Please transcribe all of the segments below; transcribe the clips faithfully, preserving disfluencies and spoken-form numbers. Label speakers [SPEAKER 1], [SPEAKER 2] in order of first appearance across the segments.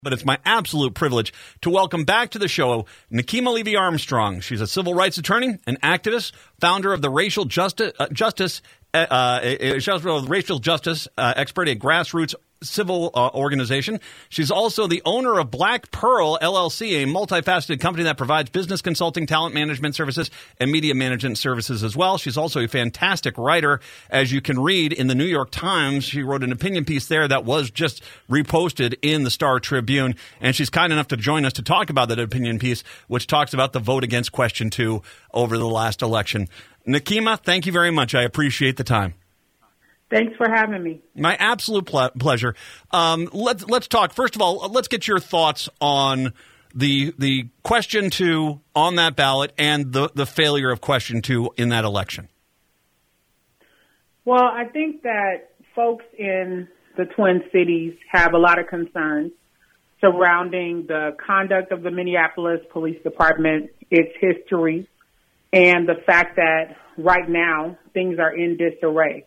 [SPEAKER 1] But it's my absolute privilege to welcome back to the show Nekima Levy Armstrong. She's a civil rights attorney, an activist, founder of the Racial Justice, uh, Justice, uh, uh, Racial Justice uh, Expert, a grassroots civil uh, organization. She's also the owner of Black Pearl, L L C, a multifaceted company that provides business consulting, talent management services, and media management services as well. She's also a fantastic writer. As you can read in the New York Times, she wrote an opinion piece there that was just reposted in the Star Tribune, and she's kind enough to join us to talk about that opinion piece, which talks about the vote against Question two over the last election. Nekima, thank you very much. I appreciate the time.
[SPEAKER 2] Thanks for having me.
[SPEAKER 1] My absolute ple- pleasure. Um, let's let's talk. First of all, let's get your thoughts on the the question two on that ballot and the, the failure of question two in that election.
[SPEAKER 2] Well, I think that folks in the Twin Cities have a lot of concerns surrounding the conduct of the Minneapolis Police Department, its history, and the fact that right now things are in disarray.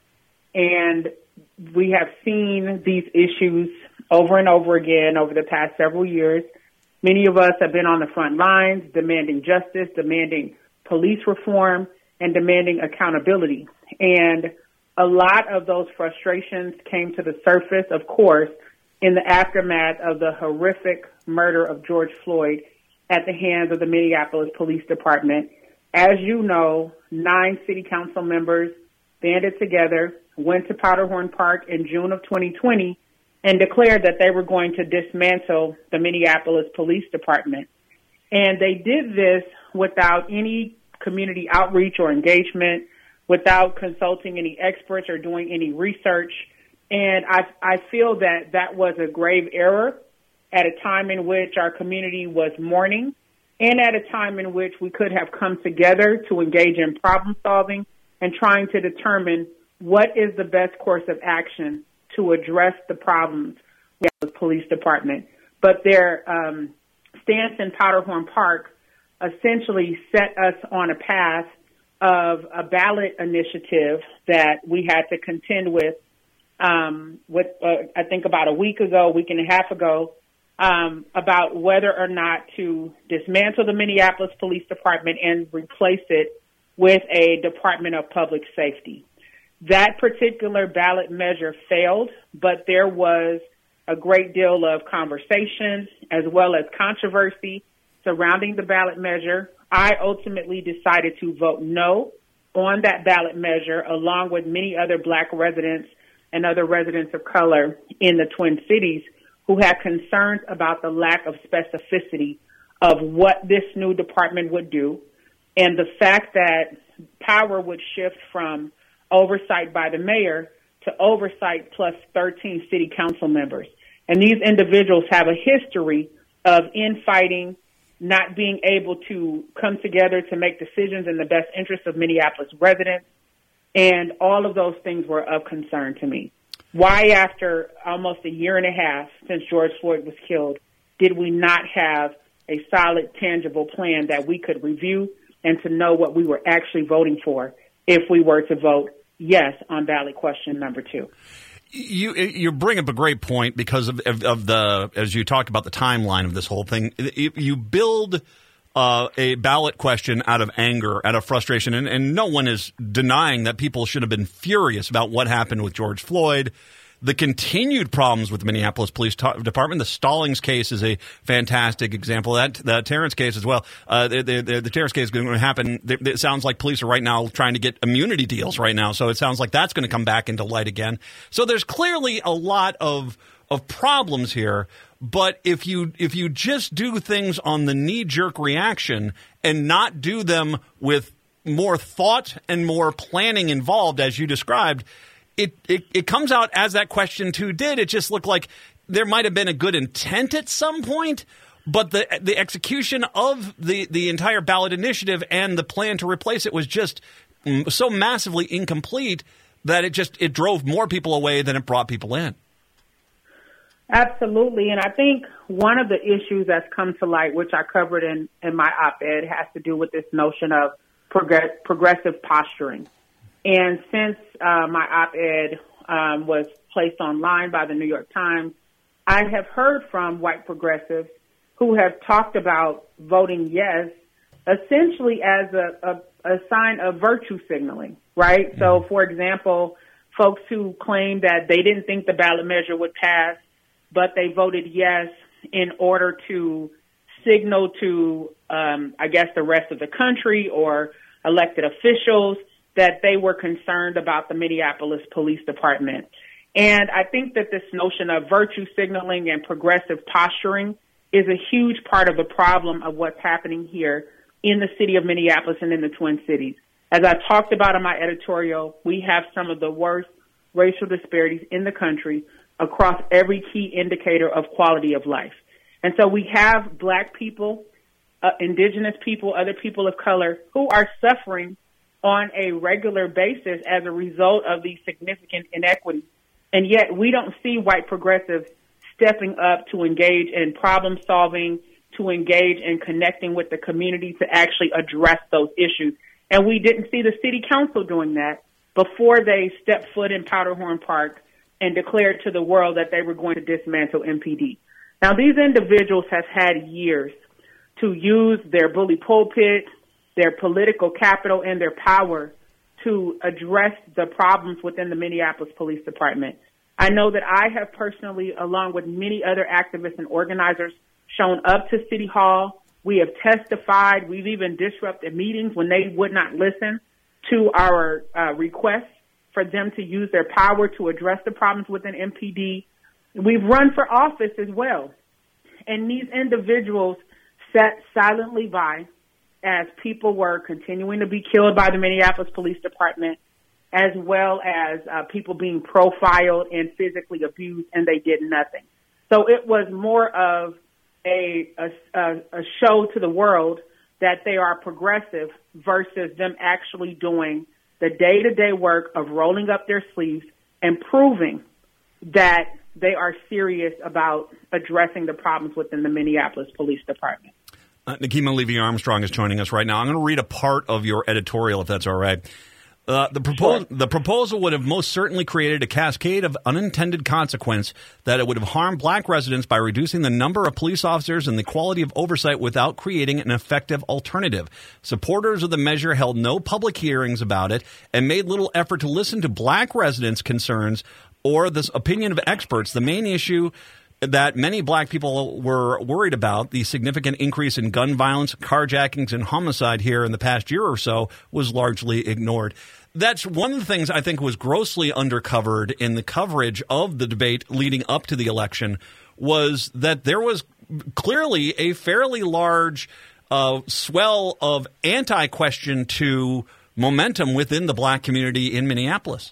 [SPEAKER 2] And we have seen these issues over and over again over the past several years. Many of us have been on the front lines demanding justice, demanding police reform, and demanding accountability. And a lot of those frustrations came to the surface, of course, in the aftermath of the horrific murder of George Floyd at the hands of the Minneapolis Police Department. As you know, nine city council members banded together, went to Powderhorn Park in June of twenty twenty, and declared that they were going to dismantle the Minneapolis Police Department. And they did this without any community outreach or engagement, without consulting any experts or doing any research. And I, I feel that that was a grave error at a time in which our community was mourning and at a time in which we could have come together to engage in problem solving and trying to determine what is the best course of action to address the problems we have with the police department. But their um, stance in Powderhorn Park essentially set us on a path of a ballot initiative that we had to contend with, um, with uh, I think about a week ago, week and a half ago, um, about whether or not to dismantle the Minneapolis Police Department and replace it with a Department of Public Safety. That particular ballot measure failed, but there was a great deal of conversation as well as controversy surrounding the ballot measure. I ultimately decided to vote no on that ballot measure, along with many other Black residents and other residents of color in the Twin Cities who had concerns about the lack of specificity of what this new department would do and the fact that power would shift from oversight by the mayor to oversight plus thirteen city council members. And these individuals have a history of infighting, not being able to come together to make decisions in the best interest of Minneapolis residents. And all of those things were of concern to me. Why, after almost a year and a half since George Floyd was killed, did we not have a solid, tangible plan that we could review and to know what we were actually voting for if we were to vote yes on ballot question number two?
[SPEAKER 1] You you bring up a great point because of, of, of the, as you talked about the timeline of this whole thing, you build uh, a ballot question out of anger, out of frustration, and, and no one is denying that people should have been furious about what happened with George Floyd. The continued problems with the Minneapolis Police Department, the Stallings case is a fantastic example of that. The Terrence case as well. Uh, the, the, the Terrence case is going to happen. It sounds like police are right now trying to get immunity deals right now. So it sounds like that's going to come back into light again. So there's clearly a lot of of problems here. But if you if you just do things on the knee-jerk reaction and not do them with more thought and more planning involved, as you described, It, it it comes out as that question two did. It just looked like there might have been a good intent at some point, but the the execution of the, the entire ballot initiative and the plan to replace it was just so massively incomplete that it just it drove more people away than it brought people in.
[SPEAKER 2] Absolutely. And I think one of the issues that's come to light, which I covered in, in my op-ed, has to do with this notion of progress, progressive posturing. And since uh, my op-ed um, was placed online by the New York Times, I have heard from white progressives who have talked about voting yes essentially as a, a, a sign of virtue signaling, right? Mm-hmm. So, for example, folks who claim that they didn't think the ballot measure would pass, but they voted yes in order to signal to, um, I guess, the rest of the country or elected officials that they were concerned about the Minneapolis Police Department. And I think that this notion of virtue signaling and progressive posturing is a huge part of the problem of what's happening here in the city of Minneapolis and in the Twin Cities. As I talked about in my editorial, we have some of the worst racial disparities in the country across every key indicator of quality of life. And so we have black people, uh, indigenous people, other people of color who are suffering on a regular basis as a result of these significant inequities. And yet we don't see white progressives stepping up to engage in problem solving, to engage in connecting with the community to actually address those issues. And we didn't see the city council doing that before they stepped foot in Powderhorn Park and declared to the world that they were going to dismantle M P D. Now, these individuals have had years to use their bully pulpit, their political capital, and their power to address the problems within the Minneapolis Police Department. I know that I have personally, along with many other activists and organizers, shown up to City Hall. We have testified. We've even disrupted meetings when they would not listen to our uh, requests for them to use their power to address the problems within M P D. We've run for office as well. And these individuals sat silently by as people were continuing to be killed by the Minneapolis Police Department, as well as uh, people being profiled and physically abused, and they did nothing. So it was more of a, a, a show to the world that they are progressive versus them actually doing the day-to-day work of rolling up their sleeves and proving that they are serious about addressing the problems within the Minneapolis Police Department.
[SPEAKER 1] Uh, Nekima Levy-Armstrong is joining us right now. I'm going to read a part of your editorial, if that's all right. Uh, the, propos- sure. the proposal would have most certainly created a cascade of unintended consequence that it would have harmed black residents by reducing the number of police officers and the quality of oversight without creating an effective alternative. Supporters of the measure held no public hearings about it and made little effort to listen to black residents' concerns or the opinion of experts. The main issue that many black people were worried about, the significant increase in gun violence, carjackings, and homicide here in the past year or so, was largely ignored. That's one of the things I think was grossly undercovered in the coverage of the debate leading up to the election, was that there was clearly a fairly large uh, swell of anti-question to momentum within the black community in Minneapolis.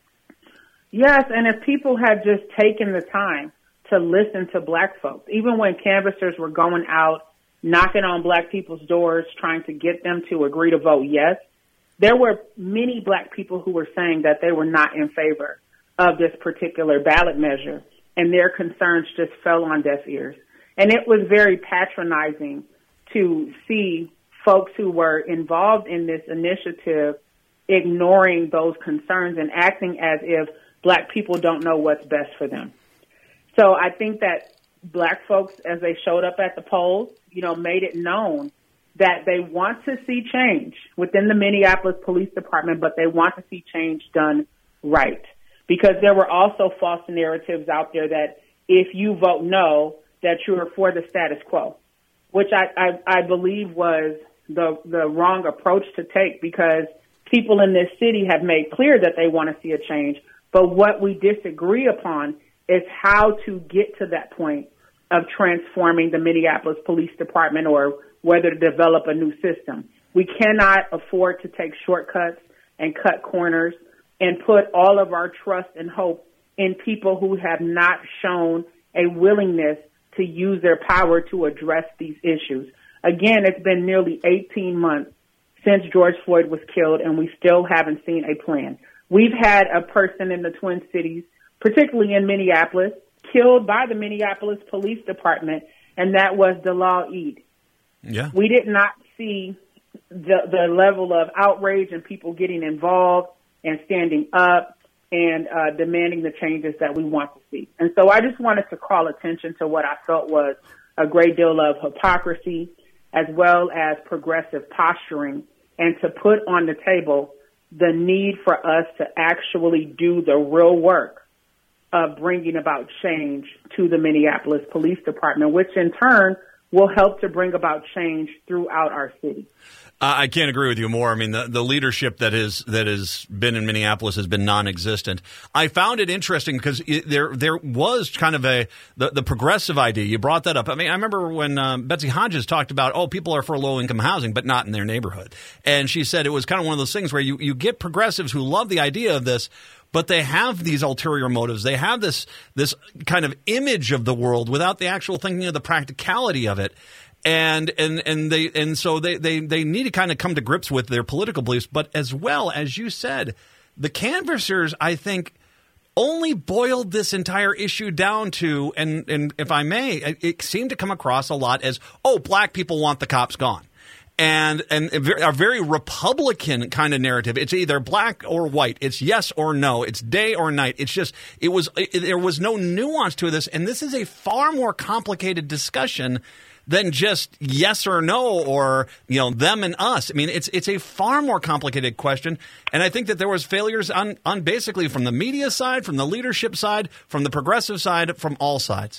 [SPEAKER 2] Yes, and if people had just taken the time to listen to black folks, even when canvassers were going out, knocking on black people's doors, trying to get them to agree to vote yes, there were many black people who were saying that they were not in favor of this particular ballot measure, and their concerns just fell on deaf ears. And it was very patronizing to see folks who were involved in this initiative ignoring those concerns and acting as if black people don't know what's best for them. So I think that black folks, as they showed up at the polls, you know, made it known that they want to see change within the Minneapolis Police Department, but they want to see change done right. Because there were also false narratives out there that if you vote no, that you are for the status quo, which I, I, I believe was the, the wrong approach to take, because people in this city have made clear that they want to see a change. But what we disagree upon is how to get to that point of transforming the Minneapolis Police Department, or whether to develop a new system. We cannot afford to take shortcuts and cut corners and put all of our trust and hope in people who have not shown a willingness to use their power to address these issues. Again, it's been nearly eighteen months since George Floyd was killed, and we still haven't seen a plan. We've had a person in the Twin Cities, particularly in Minneapolis, killed by the Minneapolis Police Department, and that was Dalal Eid.
[SPEAKER 1] Yeah.
[SPEAKER 2] We did not see the, the level of outrage and people getting involved and standing up and uh, demanding the changes that we want to see. And so I just wanted to call attention to what I felt was a great deal of hypocrisy as well as progressive posturing, and to put on the table the need for us to actually do the real work of bringing about change to the Minneapolis Police Department, which in turn will help to bring about change throughout our city.
[SPEAKER 1] Uh, I can't agree with you more. I mean, the, the leadership that is that has been in Minneapolis has been non-existent. I found it interesting because it, there there was kind of a the, the progressive idea. You brought that up. I mean, I remember when um, Betsy Hodges talked about, oh, people are for low-income housing, but not in their neighborhood. And she said it was kind of one of those things where you, you get progressives who love the idea of this, but they have these ulterior motives. They have this this kind of image of the world without the actual thinking of the practicality of it. And and and they and so they, they, they need to kind of come to grips with their political beliefs. But as well, as you said, the canvassers, I think, only boiled this entire issue down to, and, and if I may, it, it seemed to come across a lot as, oh, black people want the cops gone. And and a very Republican kind of narrative. It's either black or white. It's yes or no. It's day or night. It's just it was it, there was no nuance to this. And this is a far more complicated discussion than just yes or no, or, you know, them and us. I mean, it's it's a far more complicated question. And I think that there was failures on, on basically from the media side, from the leadership side, from the progressive side, from all sides.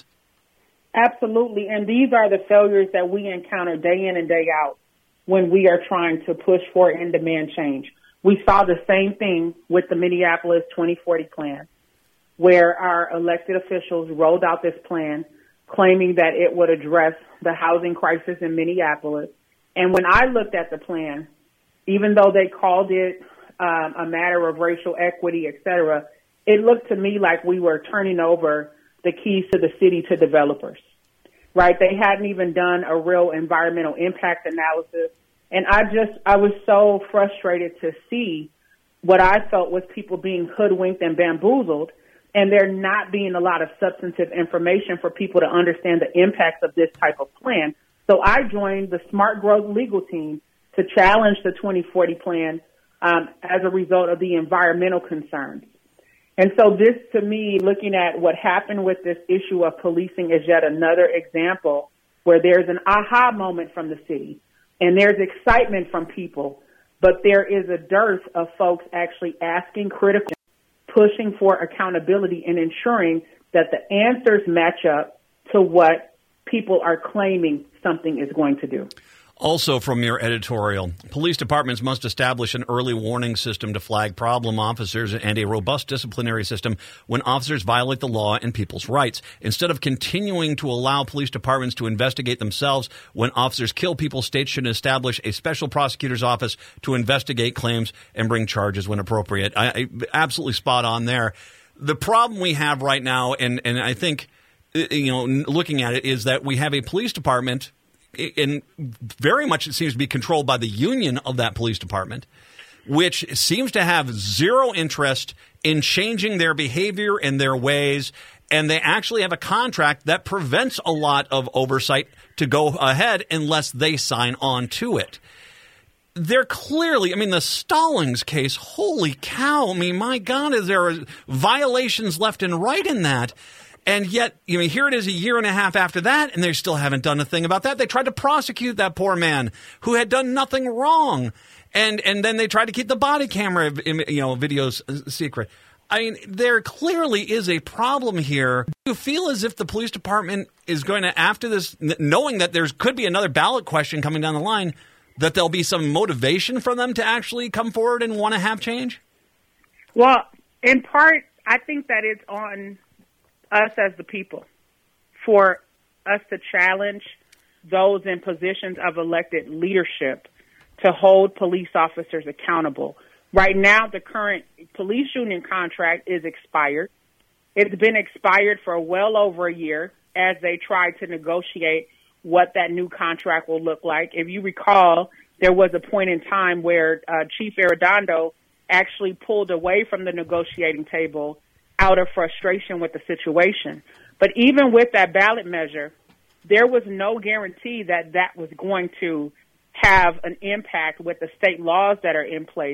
[SPEAKER 2] Absolutely. And these are the failures that we encounter day in and day out when we are trying to push for and demand change. We saw the same thing with the Minneapolis twenty forty plan, where our elected officials rolled out this plan claiming that it would address the housing crisis in Minneapolis. And when I looked at the plan, even though they called it um, a matter of racial equity, et cetera, it looked to me like we were turning over the keys to the city to developers, right? They hadn't even done a real environmental impact analysis. And I just, I was so frustrated to see what I felt was people being hoodwinked and bamboozled, and there not being a lot of substantive information for people to understand the impacts of this type of plan. So I joined the Smart Growth legal team to challenge the twenty forty plan um, as a result of the environmental concerns. And so this, to me, looking at what happened with this issue of policing is yet another example where there's an aha moment from the city and there's excitement from people, but there is a dearth of folks actually asking critical, pushing for accountability and ensuring that the answers match up to what people are claiming something is going to do.
[SPEAKER 1] Also from your editorial, police departments must establish an early warning system to flag problem officers and a robust disciplinary system when officers violate the law and people's rights. Instead of continuing to allow police departments to investigate themselves when officers kill people, states should establish a special prosecutor's office to investigate claims and bring charges when appropriate. I, I absolutely spot on there. The problem we have right now, and, and I think, you know, looking at it, is that we have a police department, and very much it seems to be controlled by the union of that police department, which seems to have zero interest in changing their behavior and their ways. And they actually have a contract that prevents a lot of oversight to go ahead unless they sign on to it. They're clearly, I mean, the Stallings case, holy cow. I mean, my God, is there violations left and right in that? And yet, you know, here it is a year and a half after that, and they still haven't done a thing about that. They tried to prosecute that poor man who had done nothing wrong. And and then they tried to keep the body camera, you know, videos secret. I mean, there clearly is a problem here. Do you feel as if the police department is going to, after this, knowing that there could be another ballot question coming down the line, that there'll be some motivation for them to actually come forward and want to have change?
[SPEAKER 2] Well, in part, I think that it's on us as the people, for us to challenge those in positions of elected leadership to hold police officers accountable. Right now, the current police union contract is expired. It's been expired for well over a year as they try to negotiate what that new contract will look like. If you recall, there was a point in time where uh, Chief Arredondo actually pulled away from the negotiating table out of frustration with the situation. But even with that ballot measure, there was no guarantee that that was going to have an impact with the state laws that are in place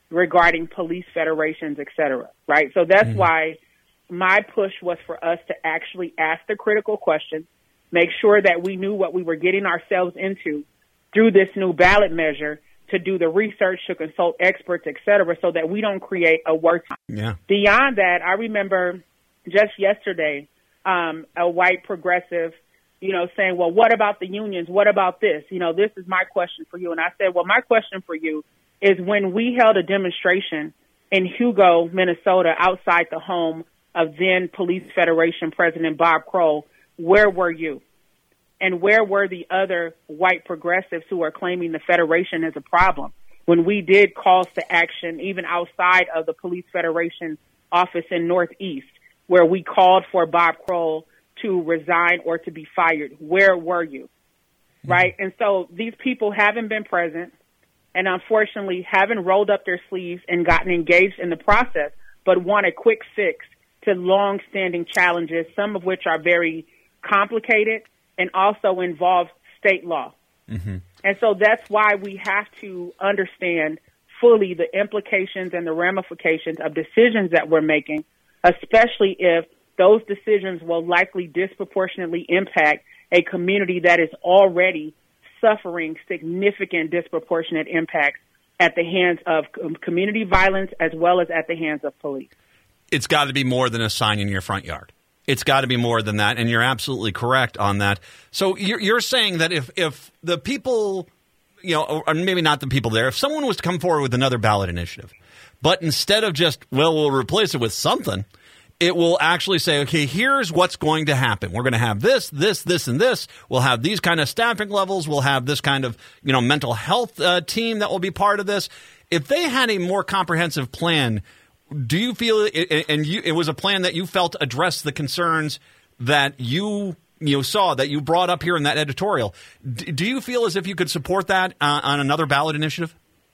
[SPEAKER 2] regarding police federations, et cetera, right? So that's mm-hmm. why my push was for us to actually ask the critical questions, make sure that we knew what we were getting ourselves into through this new ballot measure, to do the research, to consult experts, et cetera, so that we don't create a worse time.
[SPEAKER 1] Yeah.
[SPEAKER 2] Beyond that, I remember just yesterday, um, a white progressive, you know, saying, well, what about the unions? What about this? You know, this is my question for you. And I said, well, my question for you is, when we held a demonstration in Hugo, Minnesota, outside the home of then Police Federation President Bob Kroll, where were you? And where were the other white progressives who are claiming the Federation is a problem? When we did calls to action, even outside of the Police Federation office in Northeast, where we called for Bob Kroll to resign or to be fired, where were you? Mm-hmm. Right? And so these people haven't been present, and unfortunately haven't rolled up their sleeves and gotten engaged in the process, but want a quick fix to long-standing challenges, some of which are very complicated and also involve state law. Mm-hmm. And so that's why we have to understand fully the implications and the ramifications of decisions that we're making, especially if those decisions will likely disproportionately impact a community that is already suffering significant disproportionate impacts at the hands of community violence as well as at the hands of police.
[SPEAKER 1] It's got to be more than a sign in your front yard. It's got to be more than that, and you're absolutely correct on that. So you're, you're saying that if, if the people, you know, or maybe not the people there, if someone was to come forward with another ballot initiative, but instead of just, well, we'll replace it with something, it will actually say, okay, here's what's going to happen. We're going to have this, this, this, and this. We'll have these kind of staffing levels. We'll have this kind of, you know, mental health uh, team that will be part of this. If they had a more comprehensive plan, do you feel, it, and you, it was a plan that you felt addressed the concerns that you you saw, that you brought up here in that editorial, D- do you feel as if you could support that uh, on another ballot initiative?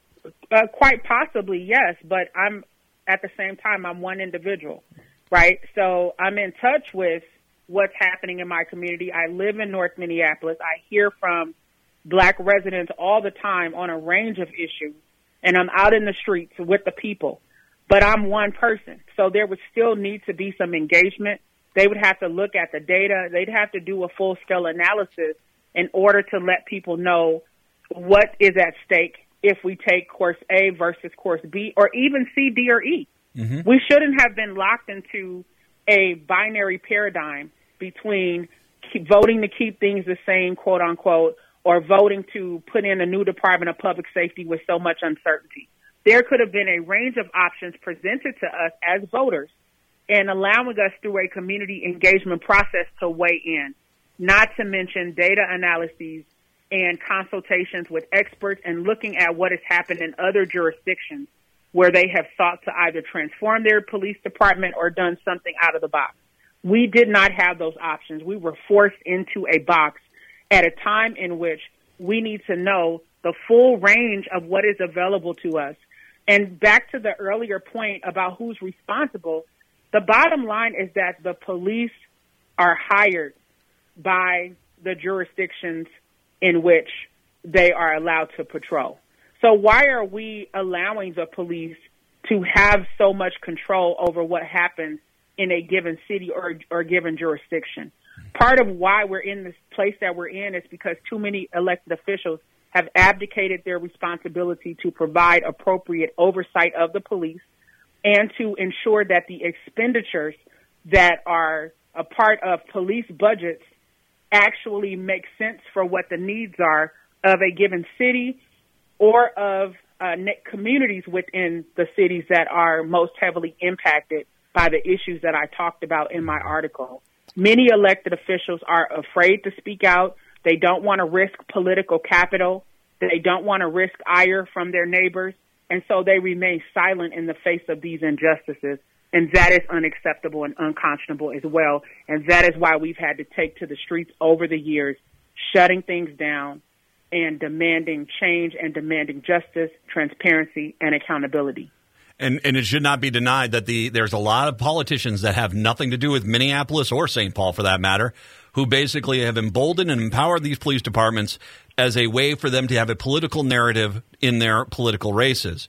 [SPEAKER 2] Uh, quite possibly, yes. But I'm at the same time, I'm one individual, right? So I'm in touch with what's happening in my community. I live in North Minneapolis. I hear from Black residents all the time on a range of issues, and I'm out in the streets with the people. But I'm one person, so there would still need to be some engagement. They would have to look at the data. They'd have to do a full-scale analysis in order to let people know what is at stake if we take course A versus course B, or even C, D, or E. Mm-hmm. We shouldn't have been locked into a binary paradigm between keep voting to keep things the same, quote unquote, or voting to put in a new Department of Public Safety with so much uncertainty. There could have been a range of options presented to us as voters, and allowing us through a community engagement process to weigh in, not to mention data analyses and consultations with experts and looking at what has happened in other jurisdictions where they have sought to either transform their police department or done something out of the box. We did not have those options. We were forced into a box at a time in which we need to know the full range of what is available to us. And back to the earlier point about who's responsible, the bottom line is that the police are hired by the jurisdictions in which they are allowed to patrol. So why are we allowing the police to have so much control over what happens in a given city or, or given jurisdiction? Part of why we're in this place that we're in is because too many elected officials have abdicated their responsibility to provide appropriate oversight of the police and to ensure that the expenditures that are a part of police budgets actually make sense for what the needs are of a given city or of uh, communities within the cities that are most heavily impacted by the issues that I talked about in my article. Many elected officials are afraid to speak out. They don't want to risk political capital. They don't want to risk ire from their neighbors. And so they remain silent in the face of these injustices. And that is unacceptable and unconscionable as well. And that is why we've had to take to the streets over the years, shutting things down and demanding change and demanding justice, transparency, and accountability.
[SPEAKER 1] And and it should not be denied that the there's a lot of politicians that have nothing to do with Minneapolis or Saint Paul, for that matter, who basically have emboldened and empowered these police departments as a way for them to have a political narrative in their political races.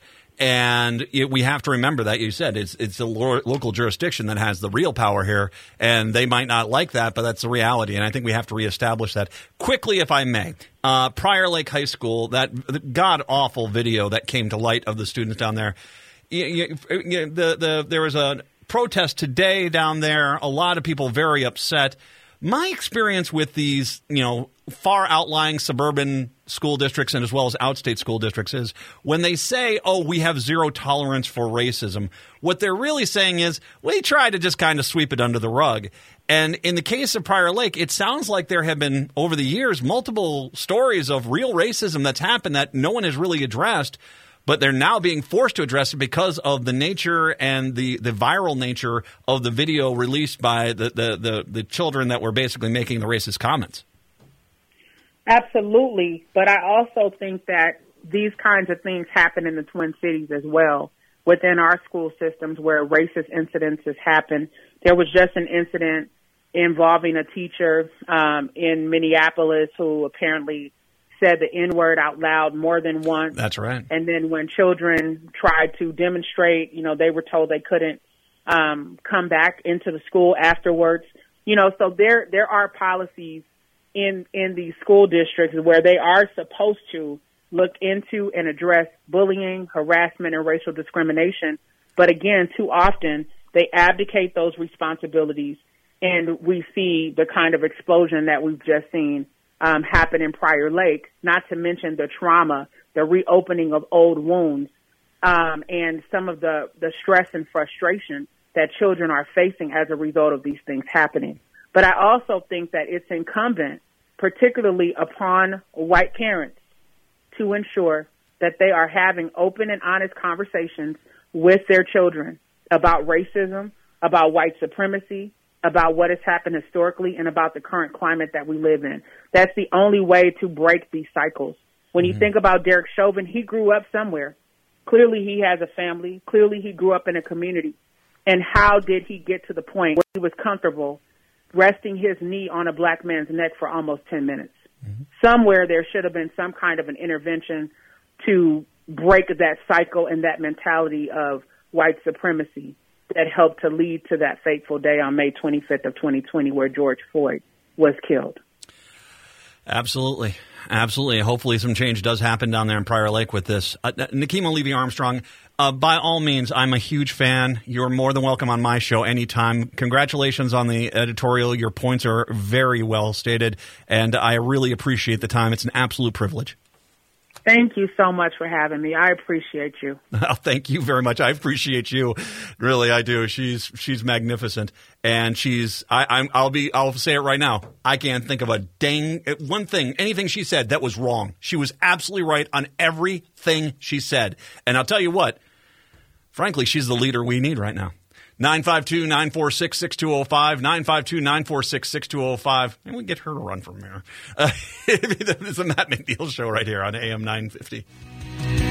[SPEAKER 1] and it, we have to remember that. You said it's it's a lo- local jurisdiction that has the real power here, and they might not like that, but that's the reality. And I think we have to reestablish that quickly, if I may. Uh, Prior Lake High School, that god awful video that came to light of the students down there. You, you, you, the the there was a protest today down there. A lot of people very upset. My experience with these, you know, far outlying suburban school districts and as well as outstate school districts is when they say, oh, we have zero tolerance for racism, what they're really saying is we try to just kind of sweep it under the rug. And in the case of Prior Lake, it sounds like there have been, over the years, multiple stories of real racism that's happened that no one has really addressed. But they're now being forced to address it because of the nature and the, the viral nature of the video released by the, the, the, the children that were basically making the racist comments.
[SPEAKER 2] Absolutely. But I also think that these kinds of things happen in the Twin Cities as well, within our school systems where racist incidences happen. There was just an incident involving a teacher um, in Minneapolis who apparently said the N-word out loud more than once.
[SPEAKER 1] That's right.
[SPEAKER 2] And then when children tried to demonstrate, you know, they were told they couldn't um, come back into the school afterwards. You know, so there there are policies in in these school districts where they are supposed to look into and address bullying, harassment, and racial discrimination. But again, too often they abdicate those responsibilities, and we see the kind of explosion that we've just seen Um, happen in Prior Lake, not to mention the trauma, the reopening of old wounds, um, and some of the, the stress and frustration that children are facing as a result of these things happening. But I also think that it's incumbent, particularly upon white parents, to ensure that they are having open and honest conversations with their children about racism, about white supremacy, about what has happened historically, and about the current climate that we live in. That's the only way to break these cycles. When you mm-hmm. think about Derek Chauvin, he grew up somewhere. Clearly he has a family. Clearly he grew up in a community. And how did he get to the point where he was comfortable resting his knee on a black man's neck for almost ten minutes? Mm-hmm. Somewhere there should have been some kind of an intervention to break that cycle and that mentality of white supremacy that helped to lead to that fateful day on May twenty-fifth of twenty twenty where George Floyd was killed.
[SPEAKER 1] Absolutely. Absolutely. Hopefully some change does happen down there in Prior Lake with this. Uh, Nekima Levy-Armstrong, uh, by all means, I'm a huge fan. You're more than welcome on my show anytime. Congratulations on the editorial. Your points are very well stated, and I really appreciate the time. It's an absolute privilege.
[SPEAKER 2] Thank you so much for having me. I appreciate you.
[SPEAKER 1] Oh, thank you very much. I appreciate you. Really, I do. She's she's magnificent, and she's. I, I'm. I'll be. I'll say it right now. I can't think of a dang one thing, anything she said that was wrong. She was absolutely right on everything she said, and I'll tell you what. Frankly, she's the leader we need right now. nine five two, nine four six, six two zero five, nine five two, nine four six, six two zero five. And we get her to run for mayor. Uh, it's a Matt McNeil show right here on A M nine fifty.